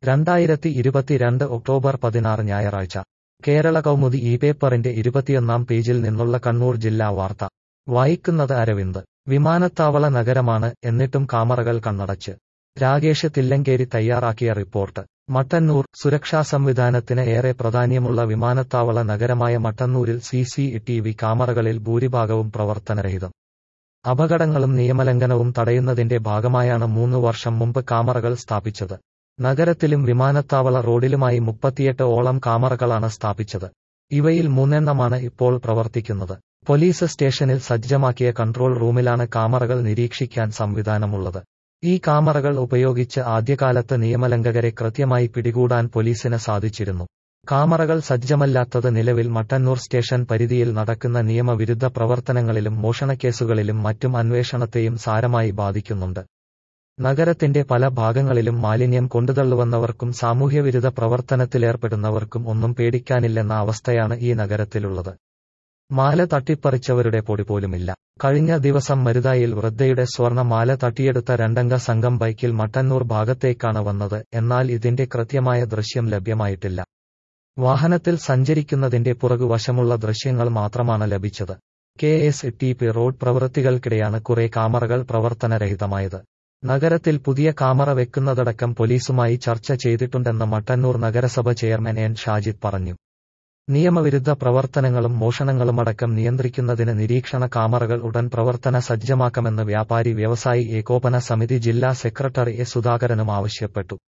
2022 October 16 ഞായറാഴ്ച കേരള കൗമുദി ഈ പേപ്പറിന്റെ 21-ാം പേജിൽ നിന്നുള്ള കണ്ണൂർ ജില്ലാ വാർത്ത വായിക്കുന്നത് അരവിന്ദ്. വിമാനത്താവള നഗരമാണ്, എന്നിട്ടും കാമറകൾ കണ്ണടച്ച്. രാകേഷ് തില്ലങ്കേരി തയ്യാറാക്കിയ റിപ്പോർട്ട്. മട്ടന്നൂർ. സുരക്ഷാ സംവിധാനത്തിന് ഏറെ പ്രാധാന്യമുള്ള വിമാനത്താവള നഗരമായ മട്ടന്നൂരിൽ CCTV കാമറകളിൽ ഭൂരിഭാഗവും പ്രവർത്തനരഹിതം. അപകടങ്ങളും നിയമലംഘനവും തടയുന്നതിന്റെ ഭാഗമായാണ് 3 വർഷം മുമ്പ് കാമറകൾ സ്ഥാപിച്ചത്. നഗരത്തിലും വിമാനത്താവള റോഡിലുമായി 38 ഓളം കാമറകളാണ് സ്ഥാപിച്ചത്. ഇവയിൽ 3 എണ്ണമാണ് ഇപ്പോൾ പ്രവർത്തിക്കുന്നത്. പോലീസ് സ്റ്റേഷനിൽ സജ്ജമാക്കിയ കൺട്രോൾ റൂമിലാണ് കാമറകൾ നിരീക്ഷിക്കാൻ സംവിധാനമുള്ളത്. ഈ കാമറകൾ ഉപയോഗിച്ച് ആദ്യകാലത്ത് നിയമലംഘകരെ കൃത്യമായി പിടികൂടാൻ പോലീസിന് സാധിച്ചിരുന്നു. കാമറകൾ സജ്ജമല്ലാത്തത് നിലവിൽ മട്ടന്നൂർ സ്റ്റേഷൻ പരിധിയിൽ നടക്കുന്ന നിയമവിരുദ്ധ പ്രവർത്തനങ്ങളിലും മോഷണക്കേസുകളിലും മറ്റും അന്വേഷണത്തെയും സാരമായി ബാധിക്കുന്നുണ്ട്. നഗരത്തിന്റെ പല ഭാഗങ്ങളിലും മാലിന്യം കൊണ്ടുതള്ളുവന്നവർക്കും സാമൂഹ്യവിരുദ്ധ പ്രവർത്തനത്തിലേർപ്പെടുന്നവർക്കും ഒന്നും പേടിക്കാനില്ലെന്ന അവസ്ഥയാണ് ഈ നഗരത്തിലുള്ളത്. മാല തട്ടിപ്പറിച്ചവരുടെ പൊടിപോലുമില്ല. കഴിഞ്ഞ ദിവസം മരുതായിൽ വൃദ്ധയുടെ സ്വർണ്ണ മാല തട്ടിയെടുത്ത 2-അംഗ സംഘം ബൈക്കിൽ മട്ടന്നൂർ ഭാഗത്തേക്കാണ് വന്നത്. എന്നാൽ ഇതിന്റെ കൃത്യമായ ദൃശ്യം ലഭ്യമായിട്ടില്ല. വാഹനത്തിൽ സഞ്ചരിക്കുന്നതിന്റെ പുറകുവശമുള്ള ദൃശ്യങ്ങൾ മാത്രമാണ് ലഭിച്ചത്. KSTP റോഡ് പ്രവൃത്തികൾക്കിടെയാണ് കുറെ കാമറകൾ പ്രവർത്തനരഹിതമായത്. നഗരത്തിൽ പുതിയ കാമറ വെക്കുന്നതടക്കം പോലീസുമായി ചർച്ച ചെയ്തിട്ടുണ്ടെന്ന് മട്ടന്നൂർ നഗരസഭ ചെയർമാൻ N ഷാജിദ് പറഞ്ഞു. നിയമവിരുദ്ധ പ്രവർത്തനങ്ങളും മോഷണങ്ങളുമടക്കം നിയന്ത്രിക്കുന്നതിന് നിരീക്ഷണ കാമറകൾ ഉടൻ പ്രവർത്തന സജ്ജമാക്കണമെന്ന് വ്യാപാരി വ്യവസായി ഏകോപന സമിതി ജില്ലാ സെക്രട്ടറി എ സുധാകരനും ആവശ്യപ്പെട്ടു.